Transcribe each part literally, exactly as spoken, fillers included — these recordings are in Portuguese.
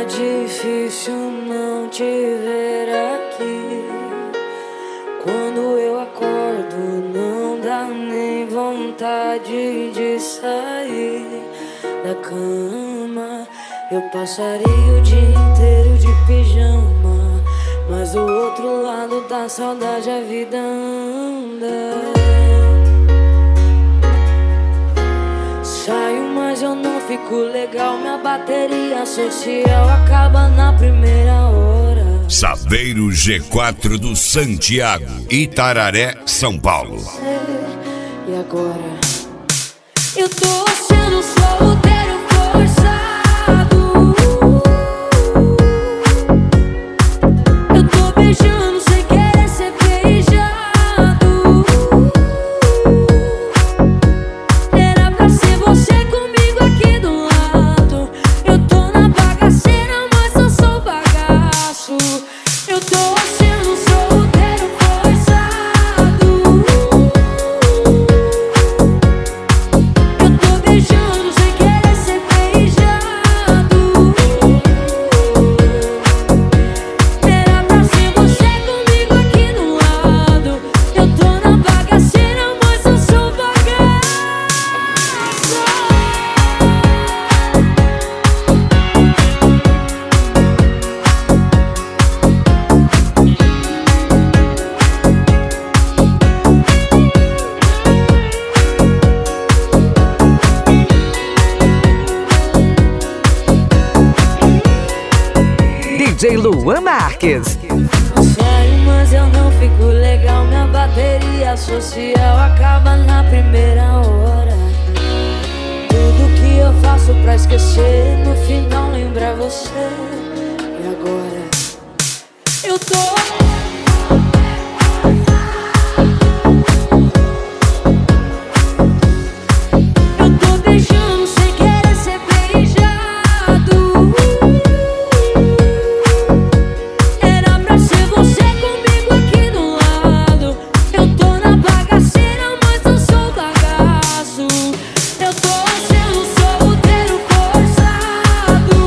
difícil não te ver aqui. Quando eu acordo não dá nem vontade de sair da cama. Eu passaria o dia inteiro de pijama, mas do outro lado da saudade a vida anda. Saio, mas eu não fico legal. Minha bateria social acaba na primeira hora. Saveiro G quatro do Santiago, Itararé, São Paulo. E agora? Eu tô sendo solteiro forçado. Eu tô beijando sem querer ser beijado. Era pra ser você comigo aqui do lado. Eu tô na bagaceira, mas eu sou bagaço. Eu tô sendo solteiro forçado. Eu tô beijando sem querer ser beijado. Era pra ser você comigo aqui do lado. Eu tô na bagaceira, mas eu sou bagaço. D J Luan Marques. Saio, mas eu não fico legal. Minha bateria social acaba na primeira hora. Tudo que eu faço pra esquecer, no final lembra você. E agora? Eu tô Eu tô beijando sem querer ser beijado. Era pra ser você comigo aqui do lado. Eu tô na bagaceira, mas eu sou bagaço. Eu tô sendo solteiro forçado.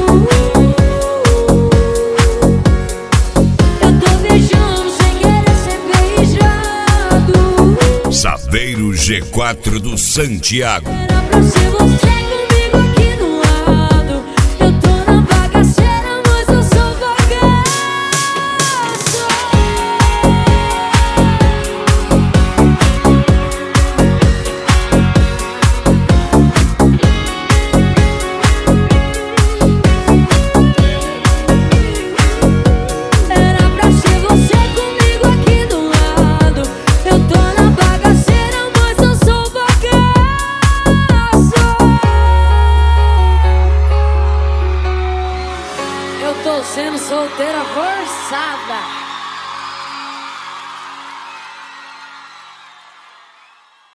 Eu tô beijando sem querer ser beijado. Saveiro G quatro do Santiago. Era pra ser você comigo aqui do lado. Eu tô na bagaceira, mas eu sou bagaço. Era pra ser você comigo aqui do lado. Eu tô na bagaceira, mas eu sou bagaço. Eu tô sendo solteira forçada.